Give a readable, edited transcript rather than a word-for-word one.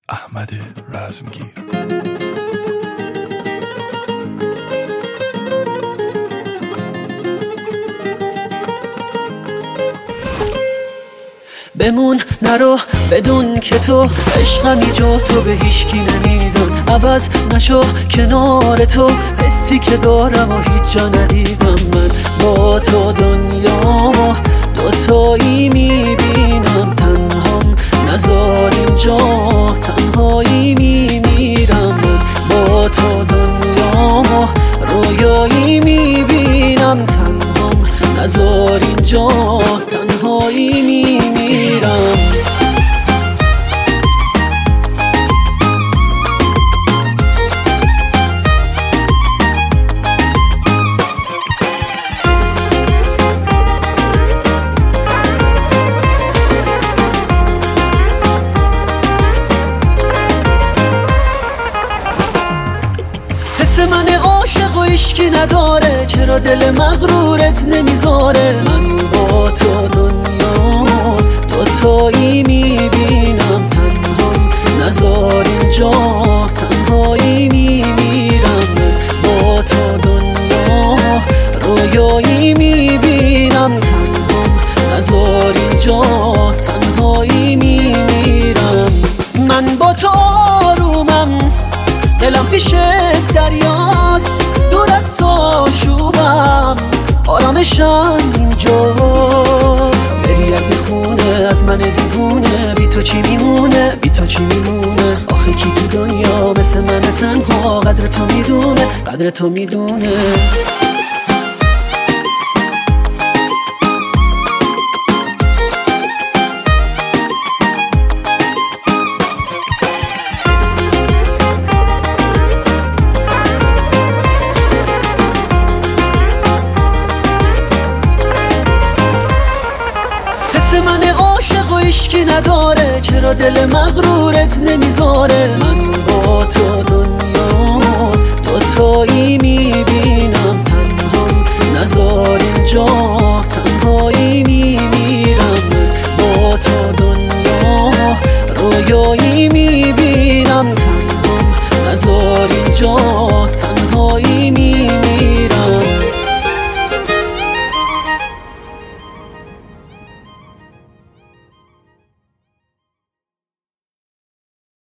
احمد رزمگیر. بمون نرو بدون که تو عشقمی جا تو به هیچکی نمیدم، عوض نشو کنار تو حسی که دارم و هیچ جا ندیدم. من با تو دنیامو دوتایی میبینم، تنهام نذار اینجا تنهایی میمیرم. من با تو دنیامو رویایی میبینم، تنهام نذار اینجا تنهایی میمیرم. من عاشق و عشقی نداره، چرا دل مغرورت نمیذاره؟ من با تو دنیا دوتایی میبینم، تنهام نذار اینجا تنهایی میمیرم. با تو دنیا رویایی میبینم، تنهام نذار اینجا تنهایی میمیرم. من با تو آرومم، دلم پیش دریاست، دور از تو شوبم، آرامشم اینجا. بری از این خونه از من دیوونه، بی تو چی میمونه بی تو چی میمونه؟ آخه کی تو دنیا مثل من تنها قدر تو میدونه قدر تو میدونه؟ من عاشق و عشقی نداره، چرا دل مغرورت نمیذاره؟ من با تو دنیا دوتایی میبینم،